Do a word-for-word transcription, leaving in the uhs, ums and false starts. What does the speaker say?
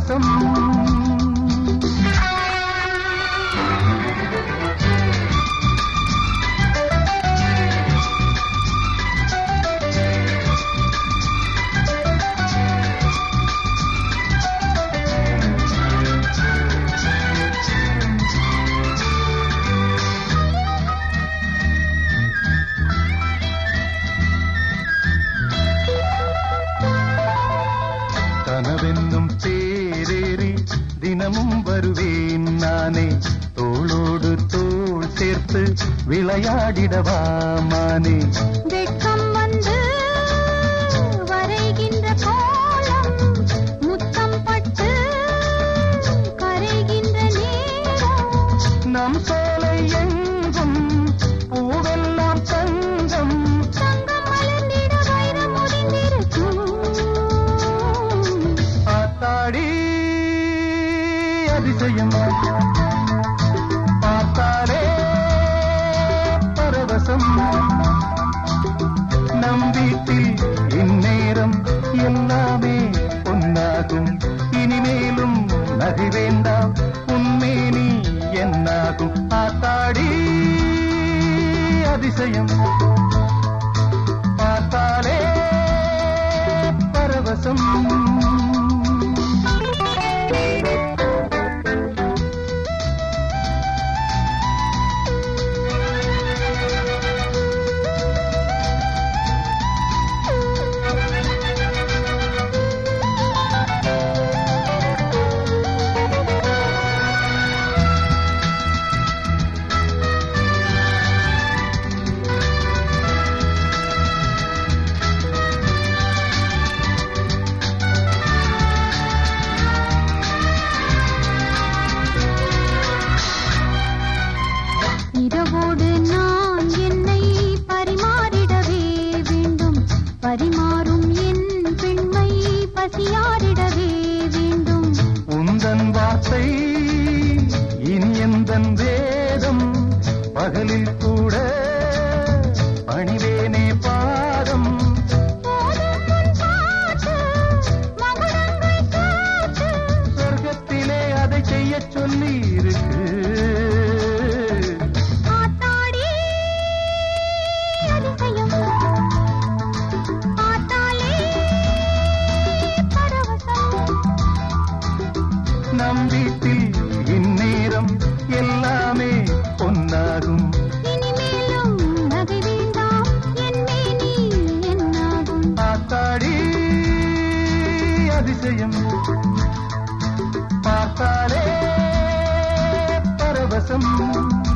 பரவசம். கனவென்னும் தேரேறி தினமும் வருவேன் நானே, தோளோடு தோள் சேர்த்து விளையாடிடவாமானே. வெட்கம் வந்து வரைகின்ற கோலம், முத்தம் பட்டு கரைகின்ற நேரம். நம் சோலை எங்கும் பூவெல்லாம் தங்கம், தங்கம் மலர்ந்திட வைரம் முடிந்திருக்கும். ஆத்தாடி அதிசயம், பார்த்தாலே பரவசம். நம் வீட்டில் இந்நேரம் எல்லாமே பொன்னாகும். இனிமேலும் நகை வேண்டாம், உன்மேனி என்னாகும். ஆத்தாடி அதிசயம், பார்த்தாலே பரவசம். இரவோடு நான் என்னை பரிமாறிடவே வேண்டும், பரிமாறும் என் பெண்மை பசியாரிடவே வேண்டும். உந்தன் வார்த்தை இனி எந்தன் வேதம், பகலில் கூட பணிவேனே பாதம். சொர்க்கத்திலே அதை செய்ய சொல்லி இருக்கு. நம் வீட்டில் இந்நேரம் எல்லாமே பொன்னாகும். இனிமேலும் நகை வேண்டாம், என் மேனி என்னாகும். ஆத்தாடி அதிசயம், பார்த்தாலே பரவசம்.